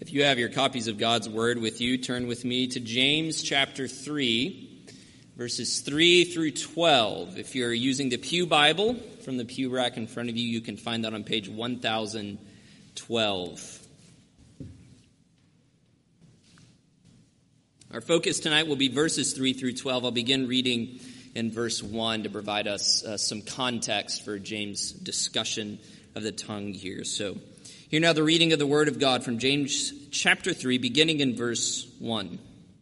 If you have your copies of God's Word with you, turn with me to James chapter 3, verses 3 through 12. If you're using the Pew Bible from the pew rack in front of you, you can find that on page 1012. Our focus tonight will be verses 3 through 12. I'll begin reading in verse 1 to provide us some context for James' discussion of the tongue here. So, hear now the reading of the Word of God from James chapter 3, beginning in verse 1.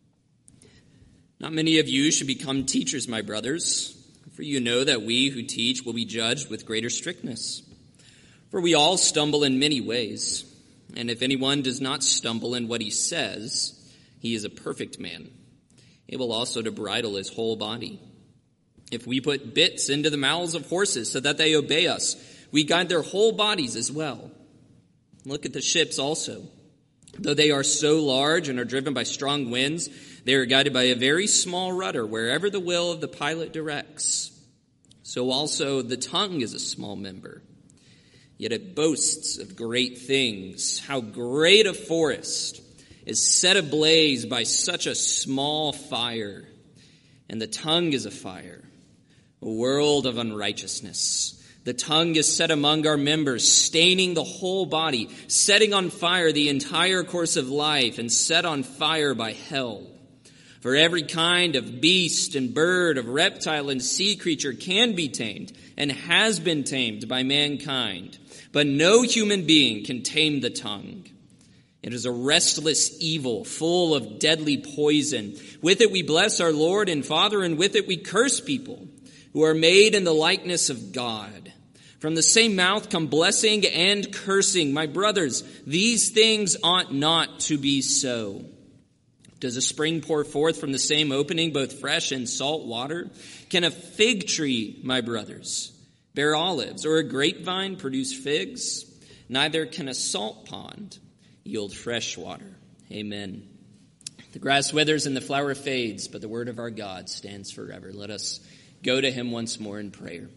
Not many of you should become teachers, my brothers, for you know that we who teach will be judged with greater strictness. For we all stumble in many ways, and if anyone does not stumble in what he says, he is a perfect man, able also to bridle his whole body. If we put bits into the mouths of horses so that they obey us, we guide their whole bodies as well. Look at the ships also. Though they are so large and are driven by strong winds, they are guided by a very small rudder wherever the will of the pilot directs. So also the tongue is a small member, yet it boasts of great things. How great a forest is set ablaze by such a small fire. And the tongue is a fire, a world of unrighteousness. The tongue is set among our members, staining the whole body, setting on fire the entire course of life, and set on fire by hell. For every kind of beast and bird, of reptile and sea creature can be tamed, and has been tamed by mankind. But no human being can tame the tongue. It is a restless evil, full of deadly poison. With it we bless our Lord and Father, and with it we curse people who are made in the likeness of God. From the same mouth come blessing and cursing. My brothers, these things ought not to be so. Does a spring pour forth from the same opening both fresh and salt water? Can a fig tree, my brothers, bear olives, or a grapevine produce figs? Neither can a salt pond yield fresh water. Amen. The grass withers and the flower fades, but the word of our God stands forever. Let us go to him once more in prayer.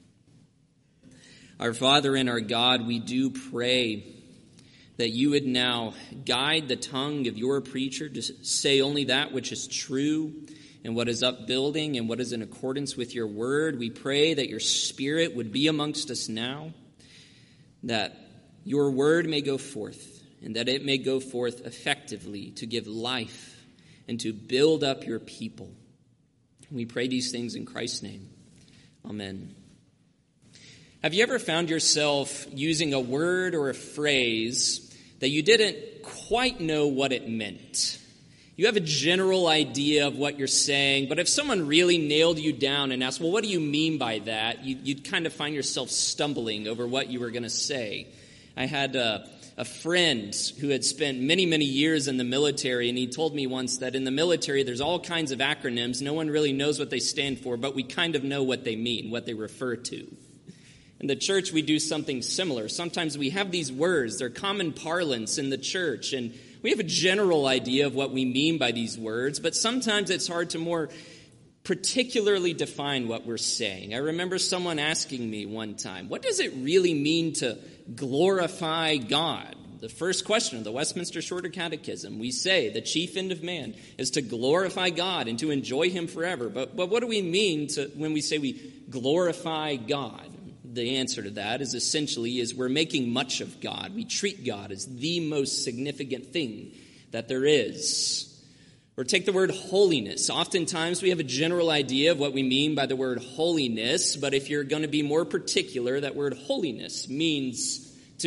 Our Father and our God, we do pray that you would now guide the tongue of your preacher to say only that which is true and what is upbuilding and what is in accordance with your word. We pray that your Spirit would be amongst us now, that your word may go forth and that it may go forth effectively to give life and to build up your people. We pray these things in Christ's name. Amen. Have you ever found yourself using a word or a phrase that you didn't quite know what it meant? You have a general idea of what you're saying, but if someone really nailed you down and asked, well, what do you mean by that? You'd kind of find yourself stumbling over what you were going to say. I had a friend who had spent many, many years in the military, and he told me once that in the military there's all kinds of acronyms. No one really knows what they stand for, but we kind of know what they mean, what they refer to. In the church, we do something similar. Sometimes we have these words. They're common parlance in the church, and we have a general idea of what we mean by these words, but sometimes it's hard to more particularly define what we're saying. I remember someone asking me one time, what does it really mean to glorify God? The first question of the Westminster Shorter Catechism, we say the chief end of man is to glorify God and to enjoy him forever. But what do we mean when we say we glorify God? The answer to that is essentially we're making much of God. We treat God as the most significant thing that there is. Or take the word holiness. Oftentimes we have a general idea of what we mean by the word holiness, but if you're going to be more particular, that word holiness means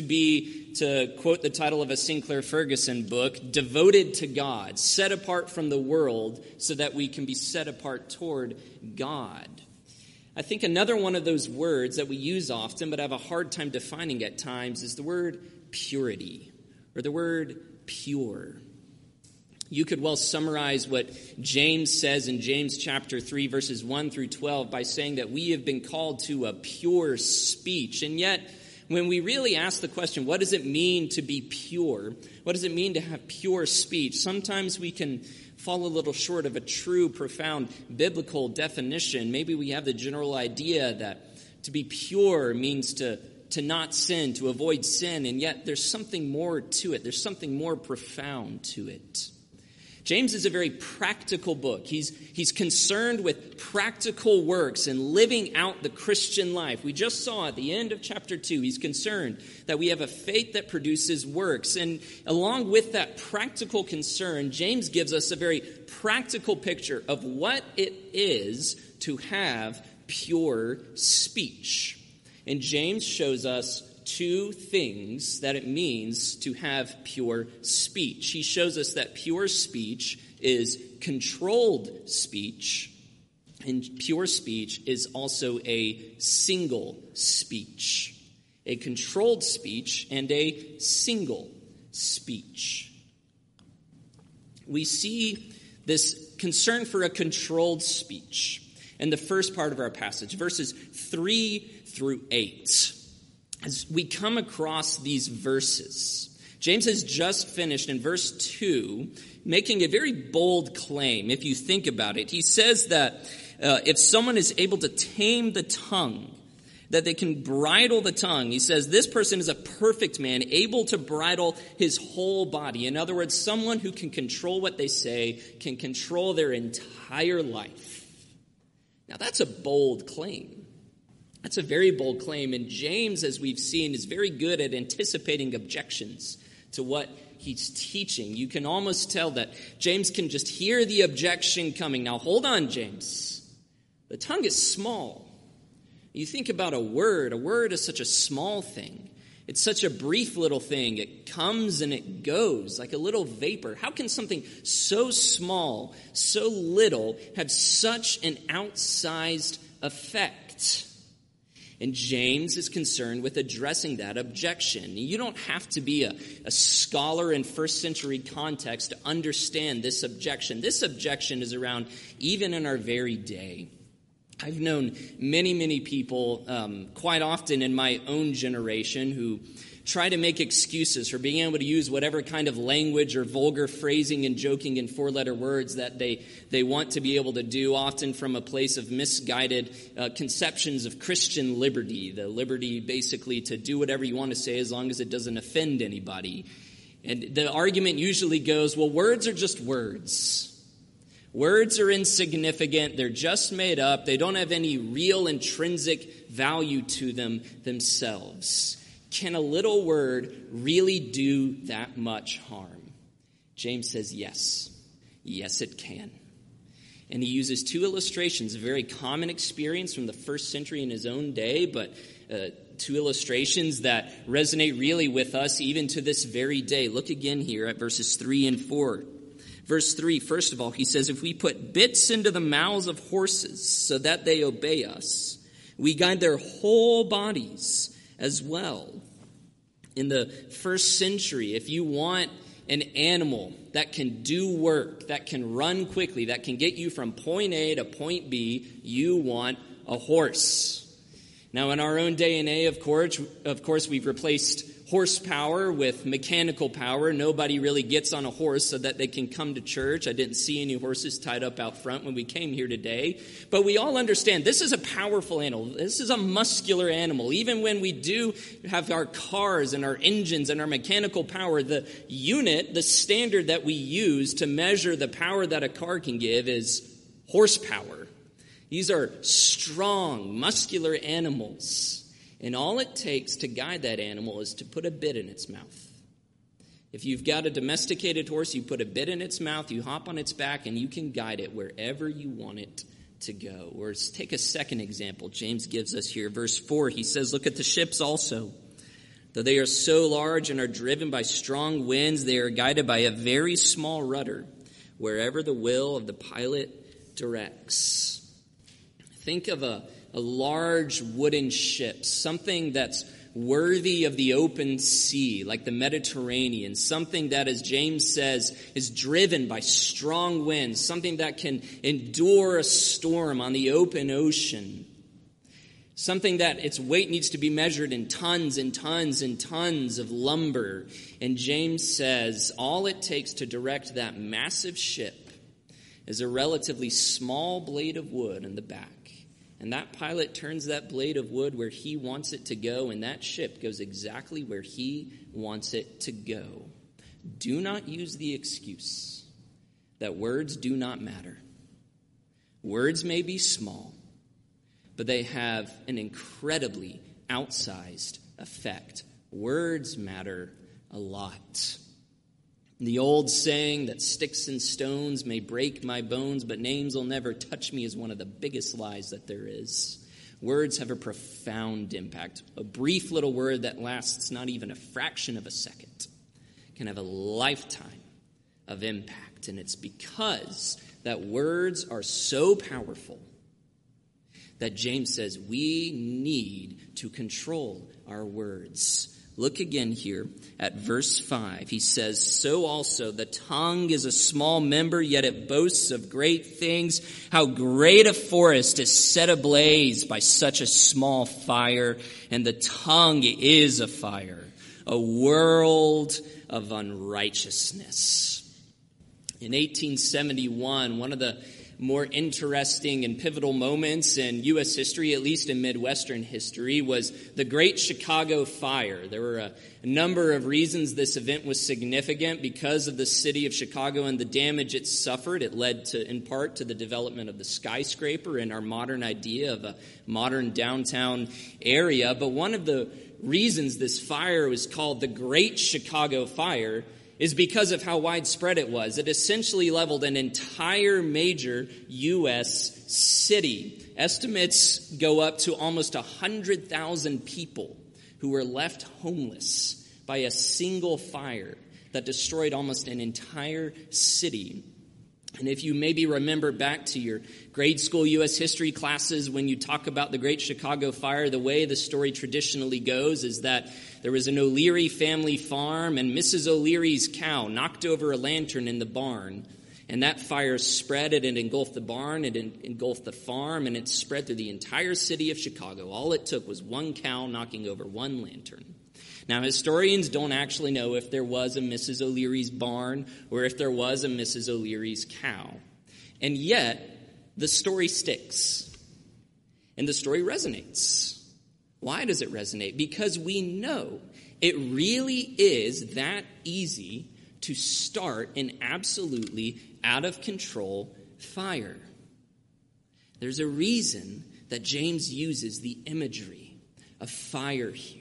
to quote the title of a Sinclair Ferguson book, devoted to God, set apart from the world so that we can be set apart toward God. I think another one of those words that we use often but have a hard time defining at times is the word purity or the word pure. You could well summarize what James says in James chapter 3, verses 1 through 12 by saying that we have been called to a pure speech. And yet, when we really ask the question, what does it mean to be pure? What does it mean to have pure speech? Sometimes we can fall a little short of a true, profound biblical definition. Maybe we have the general idea that to be pure means to to not sin, to avoid sin, and yet there's something more to it. There's something more profound to it. James is a very practical book. He's concerned with practical works and living out the Christian life. We just saw at the end of chapter 2, he's concerned that we have a faith that produces works. And along with that practical concern, James gives us a very practical picture of what it is to have pure speech. And James shows us two things that it means to have pure speech. He shows us that pure speech is controlled speech, and pure speech is also a single speech. A controlled speech and a single speech. We see this concern for a controlled speech in the first part of our passage, verses 3 through 8. As we come across these verses, James has just finished in verse 2 making a very bold claim, if you think about it. He says that if someone is able to tame the tongue, that they can bridle the tongue. He says this person is a perfect man, able to bridle his whole body. In other words, someone who can control what they say, can control their entire life. Now that's a bold claim. That's a very bold claim, and James, as we've seen, is very good at anticipating objections to what he's teaching. You can almost tell that James can just hear the objection coming. Now, hold on, James. The tongue is small. You think about a word is such a small thing. It's such a brief little thing. It comes and it goes like a little vapor. How can something so small, so little, have such an outsized effect? And James is concerned with addressing that objection. You don't have to be a scholar in first century context to understand this objection. This objection is around even in our very day. I've known many people, quite often in my own generation, who try to make excuses for being able to use whatever kind of language or vulgar phrasing and joking in four-letter words that they want to be able to do, often from a place of misguided conceptions of Christian liberty, the liberty basically to do whatever you want to say as long as it doesn't offend anybody. And the argument usually goes, well, words are just words. Words are insignificant. They're just made up. They don't have any real intrinsic value to them themselves. Can a little word really do that much harm? James says yes. Yes, it can. And he uses two illustrations, a very common experience from the first century in his own day, but two illustrations that resonate really with us even to this very day. Look again here at verses 3 and 4. Verse 3, first of all, he says, if we put bits into the mouths of horses so that they obey us, we guide their whole bodies as well. In the first century, if you want an animal that can do work, that can run quickly, that can get you from point A to point B, you want a horse. Now, in our own day and age, of course, we've replaced horsepower with mechanical power. Nobody really gets on a horse so that they can come to church. I didn't see any horses tied up out front when we came here today. But we all understand this is a powerful animal. This is a muscular animal. Even when we do have our cars and our engines and our mechanical power, the unit, the standard that we use to measure the power that a car can give is horsepower. These are strong, muscular animals. And all it takes to guide that animal is to put a bit in its mouth. If you've got a domesticated horse, you put a bit in its mouth, you hop on its back, and you can guide it wherever you want it to go. Or take a second example James gives us here. Verse 4, he says, look at the ships also. Though they are so large and are driven by strong winds, they are guided by a very small rudder, wherever the will of the pilot directs. Think of a large wooden ship, something that's worthy of the open sea, like the Mediterranean, something that, as James says, is driven by strong winds, something that can endure a storm on the open ocean, something that its weight needs to be measured in tons and tons and tons of lumber. And James says all it takes to direct that massive ship is a relatively small blade of wood in the back. And that pilot turns that blade of wood where he wants it to go, and that ship goes exactly where he wants it to go. Do not use the excuse that words do not matter. Words may be small, but they have an incredibly outsized effect. Words matter a lot. The old saying that sticks and stones may break my bones, but names will never touch me is one of the biggest lies that there is. Words have a profound impact. A brief little word that lasts not even a fraction of a second can have a lifetime of impact. And it's because that words are so powerful that James says we need to control our words. Look again here at verse 5. He says, so also the tongue is a small member, yet it boasts of great things. How great a forest is set ablaze by such a small fire. And the tongue is a fire, a world of unrighteousness. In 1871, one of the more interesting and pivotal moments in U.S. history, at least in Midwestern history, was the Great Chicago Fire. There were a number of reasons this event was significant because of the city of Chicago and the damage it suffered. It led to, in part, to the development of the skyscraper and our modern idea of a modern downtown area. But one of the reasons this fire was called the Great Chicago Fire is because of how widespread it was. It essentially leveled an entire major U.S. city. Estimates go up to almost 100,000 people who were left homeless by a single fire that destroyed almost an entire city. And if you maybe remember back to your grade school U.S. history classes, when you talk about the Great Chicago Fire, the way the story traditionally goes is that there was an O'Leary family farm, and Mrs. O'Leary's cow knocked over a lantern in the barn. And that fire spread, it engulfed the barn, it engulfed the farm, and it spread through the entire city of Chicago. All it took was one cow knocking over one lantern. Now, historians don't actually know if there was a Mrs. O'Leary's barn or if there was a Mrs. O'Leary's cow. And yet, the story sticks. And the story resonates. Why does it resonate? Because we know it really is that easy to start an absolutely out-of-control fire. There's a reason that James uses the imagery of fire here.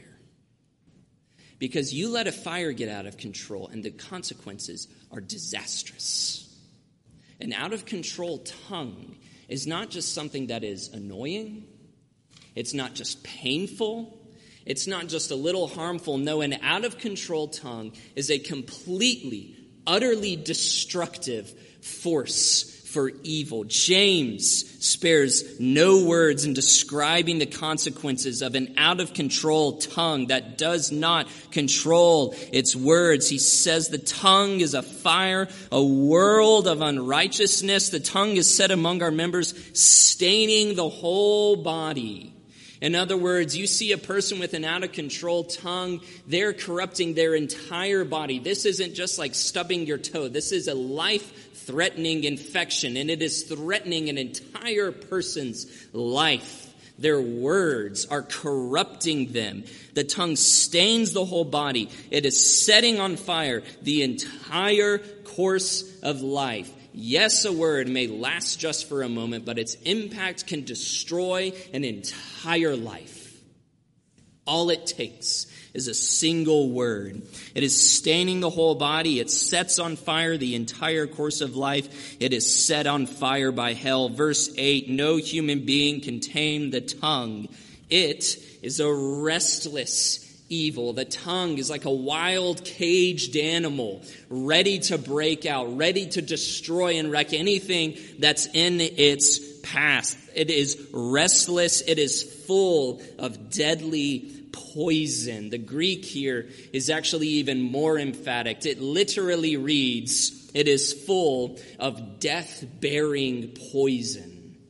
Because you let a fire get out of control and the consequences are disastrous. An out-of-control tongue is not just something that is annoying. It's not just painful. It's not just a little harmful. No, an out-of-control tongue is a completely, utterly destructive force for evil. James spares no words in describing the consequences of an out-of-control tongue that does not control its words. He says the tongue is a fire, a world of unrighteousness. The tongue is set among our members, staining the whole body. In other words, you see a person with an out-of-control tongue, they're corrupting their entire body. This isn't just like stubbing your toe. This is a life-threatening infection, and it is threatening an entire person's life. Their words are corrupting them. The tongue stains the whole body. It is setting on fire the entire course of life. Yes, a word may last just for a moment, but its impact can destroy an entire life. All it takes is a single word. It is staining the whole body. It sets on fire the entire course of life. It is set on fire by hell. Verse 8, no human being can tame the tongue. It is a restless evil. The tongue is like a wild caged animal, ready to break out, ready to destroy and wreck anything that's in its path. It is restless. It is full of deadly poison. The Greek here is actually even more emphatic. It literally reads, it is full of death-bearing poison.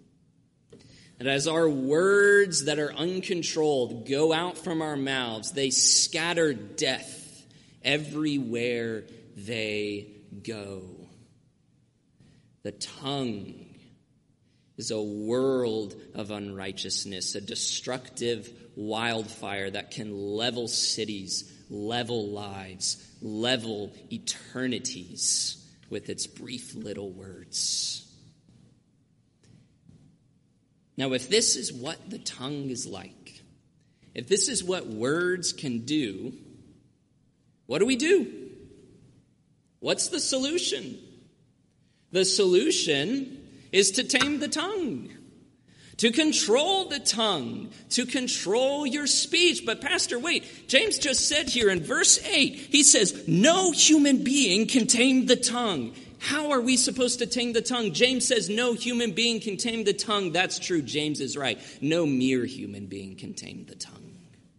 And as our words that are uncontrolled go out from our mouths, they scatter death everywhere they go. The tongue is a world of unrighteousness, a destructive wildfire that can level cities, level lives, level eternities with its brief little words. Now, if this is what the tongue is like, if this is what words can do, what do? What's the solution? The solution is to tame the tongue, to control the tongue, to control your speech. But Pastor, wait, James just said here in verse 8, he says, no human being can tame the tongue. How are we supposed to tame the tongue? James says no human being can tame the tongue. That's true. James is right. No mere human being can tame the tongue.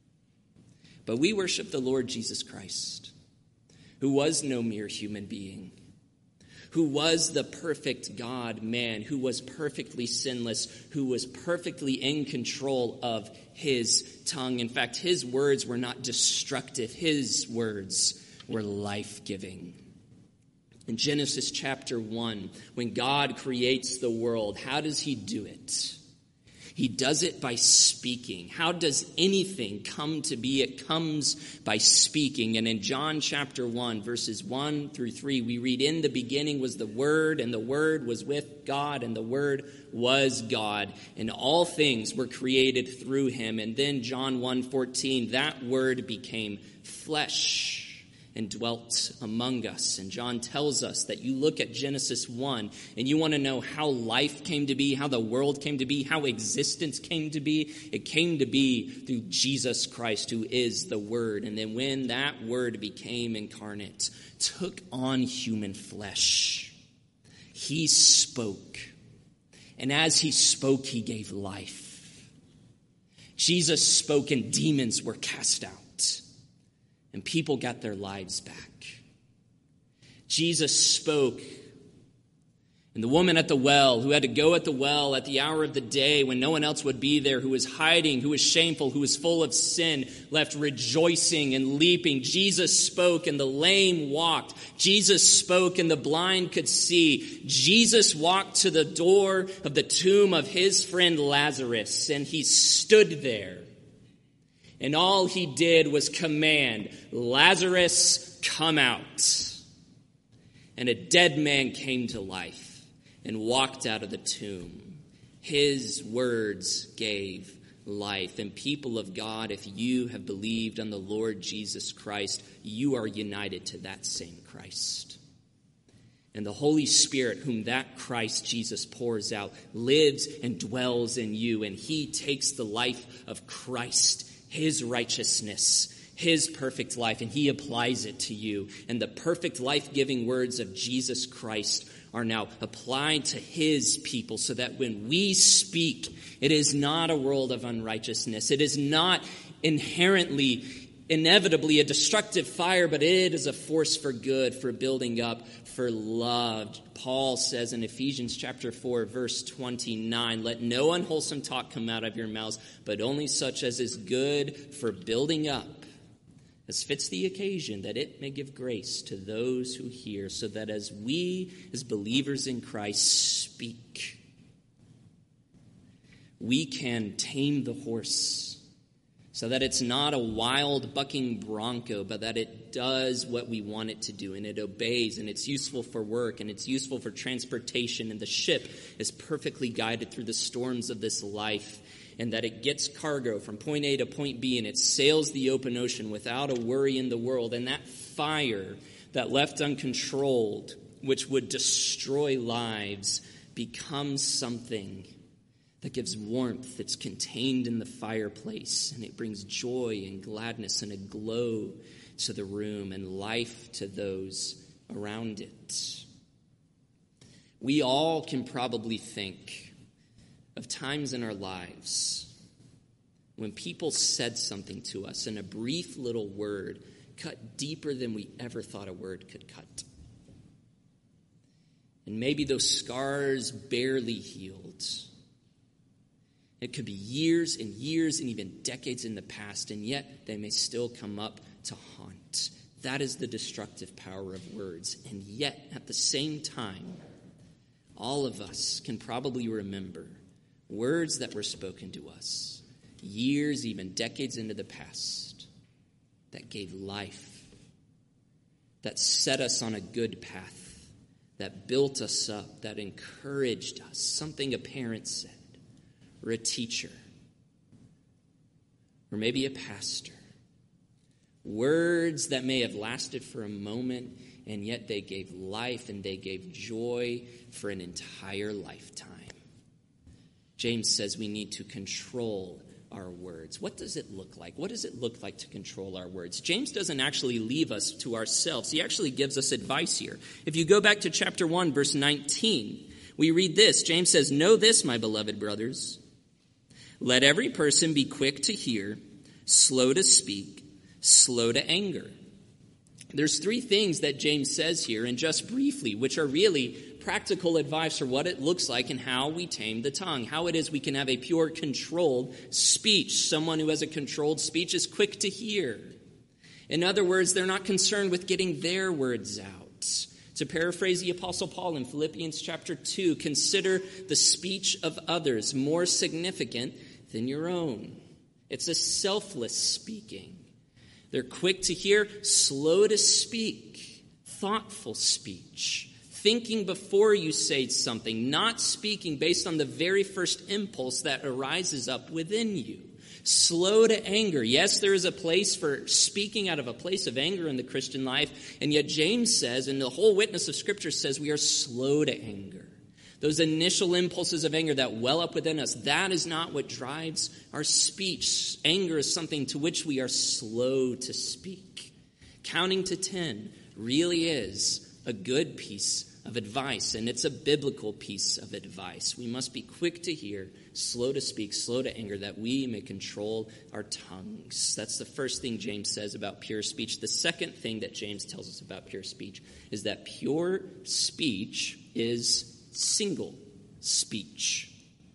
But we worship the Lord Jesus Christ, who was no mere human being, who was the perfect God-man, who was perfectly sinless, who was perfectly in control of his tongue. In fact, his words were not destructive. His words were life-giving. In Genesis chapter 1, when God creates the world, how does he do it? He does it by speaking. How does anything come to be? It comes by speaking. And in John chapter 1, verses 1 through 3, we read, in the beginning was the Word, and the Word was with God, and the Word was God. And all things were created through him. And then John 1:14, that Word became flesh and dwelt among us. And John tells us that you look at Genesis 1 and you want to know how life came to be, how the world came to be, how existence came to be. It came to be through Jesus Christ, who is the Word. And then when that Word became incarnate, took on human flesh, he spoke. And as he spoke, he gave life. Jesus spoke and demons were cast out. And people got their lives back. Jesus spoke. And the woman at the well, who had to go at the well at the hour of the day when no one else would be there, who was hiding, who was shameful, who was full of sin, left rejoicing and leaping. Jesus spoke and the lame walked. Jesus spoke and the blind could see. Jesus walked to the door of the tomb of his friend Lazarus, and he stood there. And all he did was command, Lazarus, come out. And a dead man came to life and walked out of the tomb. His words gave life. And people of God, if you have believed on the Lord Jesus Christ, you are united to that same Christ. And the Holy Spirit, whom that Christ Jesus pours out, lives and dwells in you. And he takes the life of Christ, his righteousness, his perfect life, and he applies it to you. And the perfect life-giving words of Jesus Christ are now applied to his people, so that when we speak, it is not a world of unrighteousness. It is not inevitably a destructive fire, but it is a force for good, for building up, for love. Paul says in Ephesians chapter 4, verse 29, let no unwholesome talk come out of your mouths, but only such as is good for building up, as fits the occasion, that it may give grace to those who hear, so that as we, as believers in Christ, speak, we can tame the horse, so that it's not a wild bucking bronco, but that it does what we want it to do, and it obeys, and it's useful for work, and it's useful for transportation, and the ship is perfectly guided through the storms of this life, and that it gets cargo from point A to point B, and it sails the open ocean without a worry in the world. And that fire that left uncontrolled, which would destroy lives, becomes something that gives warmth that's contained in the fireplace, and it brings joy and gladness and a glow to the room and life to those around it. We all can probably think of times in our lives when people said something to us and a brief little word cut deeper than we ever thought a word could cut. And maybe those scars barely healed. It could be years and years and even decades in the past, and yet they may still come up to haunt. That is the destructive power of words. And yet, at the same time, all of us can probably remember words that were spoken to us years, even decades into the past, that gave life, that set us on a good path, that built us up, that encouraged us, something a parent said, or a teacher, or maybe a pastor. Words that may have lasted for a moment, and yet they gave life and they gave joy for an entire lifetime. James says we need to control our words. What does it look like? What does it look like to control our words? James doesn't actually leave us to ourselves. He actually gives us advice here. If you go back to chapter 1, verse 19, we read this. James says, "Know this, my beloved brothers. Let every person be quick to hear, slow to speak, slow to anger." There's three things that James says here, and just briefly, which are really practical advice for what it looks like and how we tame the tongue, how it is we can have a pure, controlled speech. Someone who has a controlled speech is quick to hear. In other words, they're not concerned with getting their words out. To paraphrase the Apostle Paul in Philippians chapter 2, consider the speech of others more significant than your own. It's a selfless speaking. They're quick to hear, slow to speak, thoughtful speech, thinking before you say something, not speaking based on the very first impulse that arises up within you. Slow to anger. Yes, there is a place for speaking out of a place of anger in the Christian life, and yet James says, and the whole witness of Scripture says, we are slow to anger. Those initial impulses of anger that well up within us, that is not what drives our speech. Anger is something to which we are slow to speak. Counting to 10 really is a good piece of advice, and it's a biblical piece of advice. We must be quick to hear, slow to speak, slow to anger, that we may control our tongues. That's the first thing James says about pure speech. The second thing that James tells us about pure speech is that pure speech is single speech.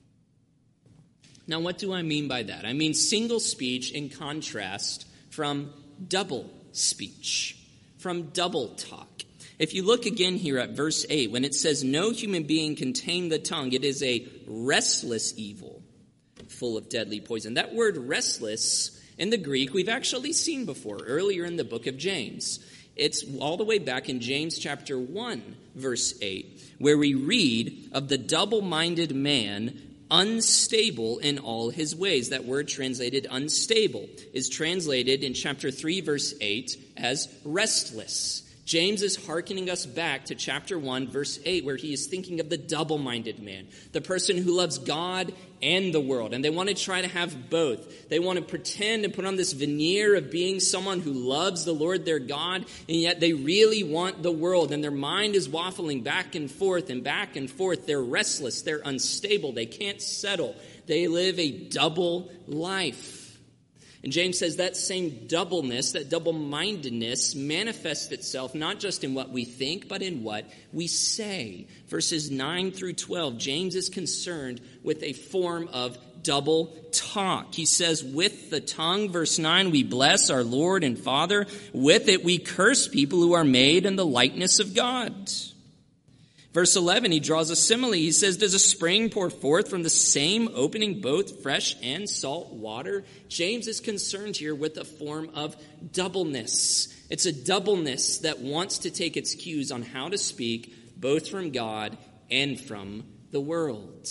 Now, what do I mean by that? I mean single speech in contrast from double speech, from double talk. If you look again here at verse 8, when it says, "No human being can tame the tongue, it is a restless evil, full of deadly poison." That word restless in the Greek, we've actually seen before, earlier in the book of James. It's all the way back in James chapter 1, verse 8, where we read of the double-minded man, unstable in all his ways. That word translated unstable is translated in chapter 3, verse 8 as restless. James is hearkening us back to chapter 1, verse 8, where he is thinking of the double-minded man, the person who loves God and the world. And they want to try to have both. They want to pretend and put on this veneer of being someone who loves the Lord their God, and yet they really want the world. And their mind is waffling back and forth and back and forth. They're restless. They're unstable. They can't settle. They live a double life. And James says that same doubleness, that double-mindedness, manifests itself not just in what we think, but in what we say. Verses 9 through 12, James is concerned with a form of double talk. He says, with the tongue, verse 9, we bless our Lord and Father. With it we curse people who are made in the likeness of God. Verse 11, he draws a simile. He says, does a spring pour forth from the same opening both fresh and salt water? James is concerned here with a form of doubleness. It's a doubleness that wants to take its cues on how to speak both from God and from the world.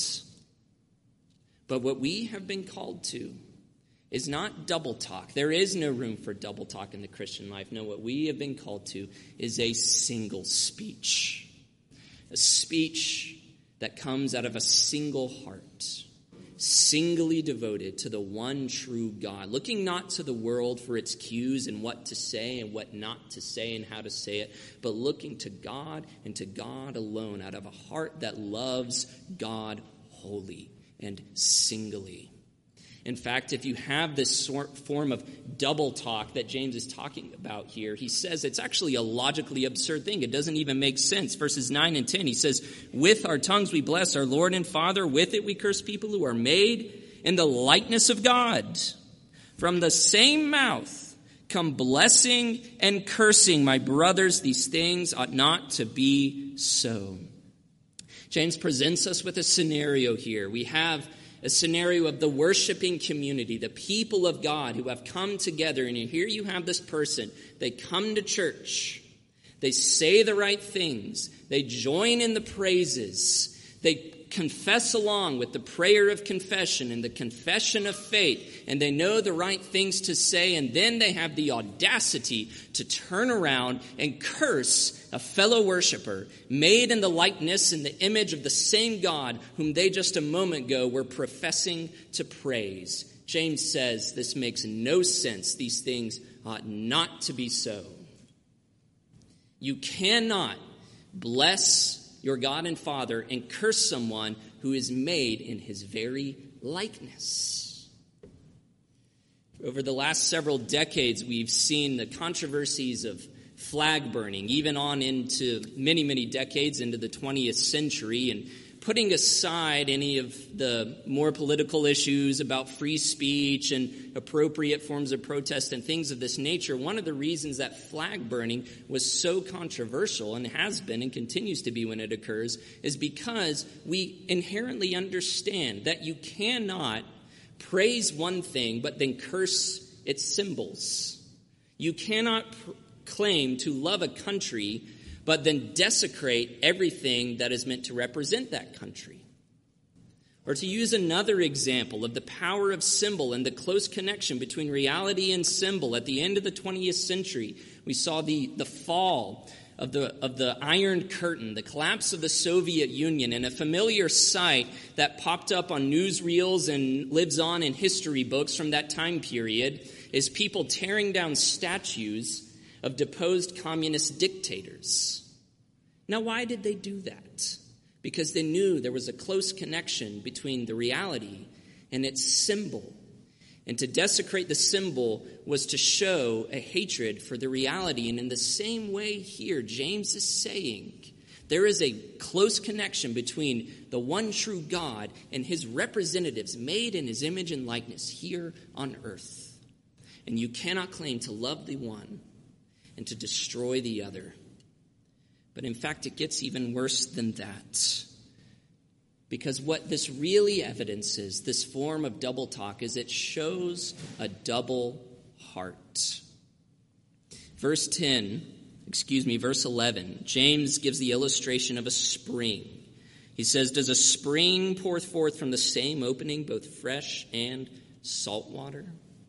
But what we have been called to is not double talk. There is no room for double talk in the Christian life. No, what we have been called to is a single speech. A speech that comes out of a single heart, singly devoted to the one true God, looking not to the world for its cues and what to say and what not to say and how to say it, but looking to God and to God alone out of a heart that loves God wholly and singly. In fact, if you have this form of double talk that James is talking about here, he says it's actually a logically absurd thing. It doesn't even make sense. Verses 9 and 10, he says, with our tongues we bless our Lord and Father. With it we curse people who are made in the likeness of God. From the same mouth come blessing and cursing. My brothers, these things ought not to be so. James presents us with a scenario here. We have a scenario of the worshiping community, the people of God who have come together. And here you have this person. They come to church. They say the right things. They join in the praises. They confess along with the prayer of confession and the confession of faith, and they know the right things to say, and then they have the audacity to turn around and curse a fellow worshiper made in the likeness and the image of the same God whom they just a moment ago were professing to praise. James says this makes no sense. These things ought not to be so. You cannot bless your God and Father and curse someone who is made in his very likeness. Over the last several decades, we've seen the controversies of flag burning, even on into many, many decades into the 20th century, and putting aside any of the more political issues about free speech and appropriate forms of protest and things of this nature, one of the reasons that flag burning was so controversial and has been and continues to be when it occurs is because we inherently understand that you cannot praise one thing but then curse its symbols. You cannot claim to love a country but then desecrate everything that is meant to represent that country. Or to use another example of the power of symbol and the close connection between reality and symbol, at the end of the 20th century, we saw the fall of the Iron Curtain, the collapse of the Soviet Union, and a familiar sight that popped up on newsreels and lives on in history books from that time period is people tearing down statues of deposed communist dictators. Now, why did they do that? Because they knew there was a close connection between the reality and its symbol. And to desecrate the symbol was to show a hatred for the reality. And in the same way here, James is saying there is a close connection between the one true God and his representatives made in his image and likeness here on earth. And you cannot claim to love the one and to destroy the other. But in fact, it gets even worse than that. Because what this really evidences, this form of double talk, is it shows a double heart. Verse 11, James gives the illustration of a spring. He says, does a spring pour forth from the same opening both fresh and salt water?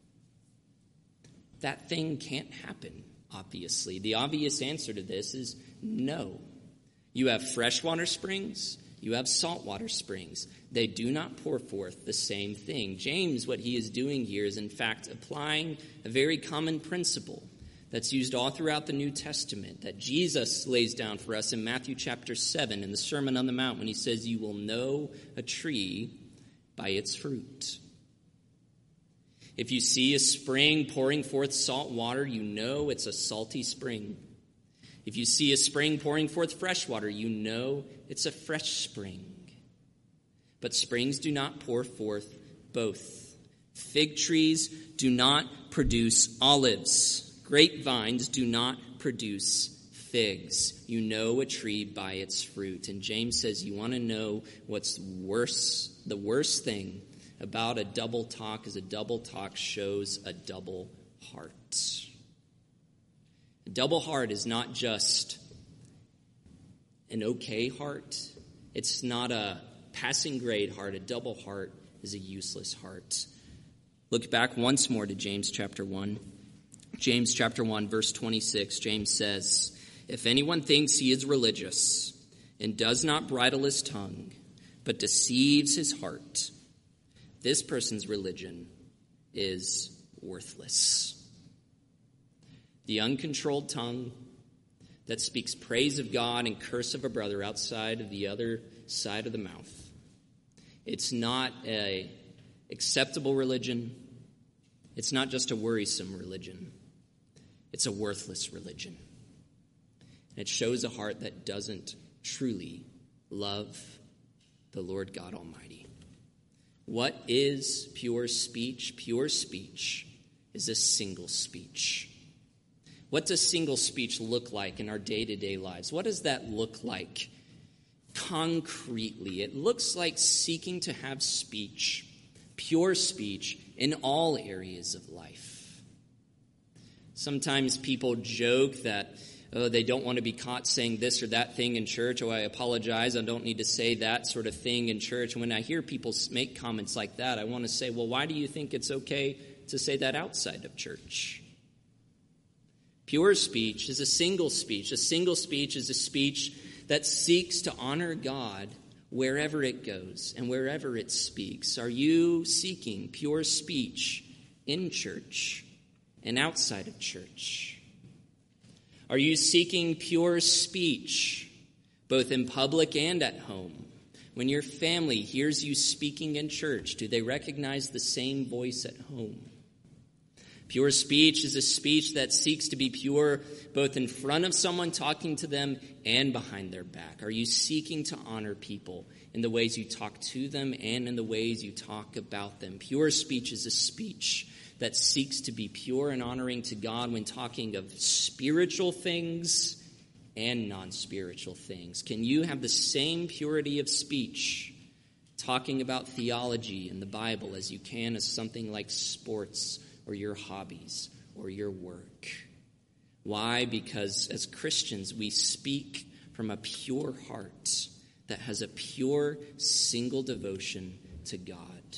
That thing can't happen. Obviously, the obvious answer to this is no. You have freshwater springs, you have saltwater springs. They do not pour forth the same thing. James, what he is doing here is in fact applying a very common principle that's used all throughout the New Testament that Jesus lays down for us in Matthew chapter 7 in the Sermon on the Mount when he says, you will know a tree by its fruit. If you see a spring pouring forth salt water, you know it's a salty spring. If you see a spring pouring forth fresh water, you know it's a fresh spring. But springs do not pour forth both. Fig trees do not produce olives. Grapevines do not produce figs. You know a tree by its fruit. And James says you want to know what's worse, the worst thing about a double talk is a double talk shows a double heart. A double heart is not just an okay heart. It's not a passing grade heart. A double heart is a useless heart. Look back once more to James chapter 1. James chapter 1, verse 26, James says, if anyone thinks he is religious and does not bridle his tongue, but deceives his heart, this person's religion is worthless. The uncontrolled tongue that speaks praise of God and curse of a brother outside of the other side of the mouth. It's not an acceptable religion. It's not just a worrisome religion. It's a worthless religion. And it shows a heart that doesn't truly love the Lord God Almighty. What is pure speech? Pure speech is a single speech. What does single speech look like in our day-to-day lives? What does that look like concretely, it looks like seeking to have speech, pure speech, in all areas of life. Sometimes people joke that they don't want to be caught saying this or that thing in church. I apologize, I don't need to say that sort of thing in church. And when I hear people make comments like that, I want to say, well, why do you think it's okay to say that outside of church? Pure speech is a single speech. A single speech is a speech that seeks to honor God wherever it goes and wherever it speaks. Are you seeking pure speech in church and outside of church? Are you seeking pure speech both in public and at home? When your family hears you speaking in church, do they recognize the same voice at home? Pure speech is a speech that seeks to be pure both in front of someone talking to them and behind their back. Are you seeking to honor people in the ways you talk to them and in the ways you talk about them? Pure speech is a speech that seeks to be pure and honoring to God when talking of spiritual things and non-spiritual things. Can you have the same purity of speech talking about theology in the Bible as you can as something like sports or your hobbies or your work? Why? Because as Christians, we speak from a pure heart that has a pure, single devotion to God.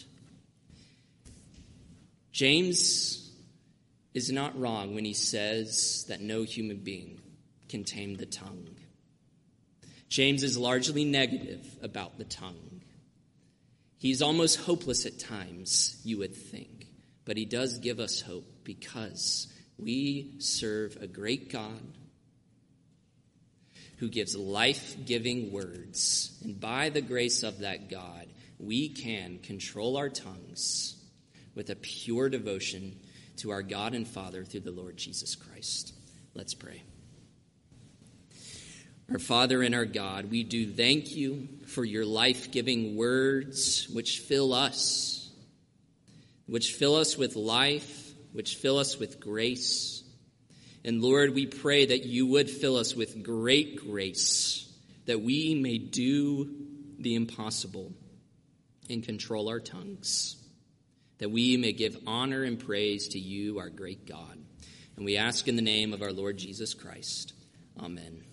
James is not wrong when he says that no human being can tame the tongue. James is largely negative about the tongue. He's almost hopeless at times, you would think. But he does give us hope because we serve a great God who gives life-giving words. And by the grace of that God, we can control our tongues with a pure devotion to our God and Father through the Lord Jesus Christ. Let's pray. Our Father and our God, we do thank you for your life-giving words which fill us with life, which fill us with grace. And Lord, we pray that you would fill us with great grace, that we may do the impossible and control our tongues, that we may give honor and praise to you, our great God. And we ask in the name of our Lord Jesus Christ. Amen.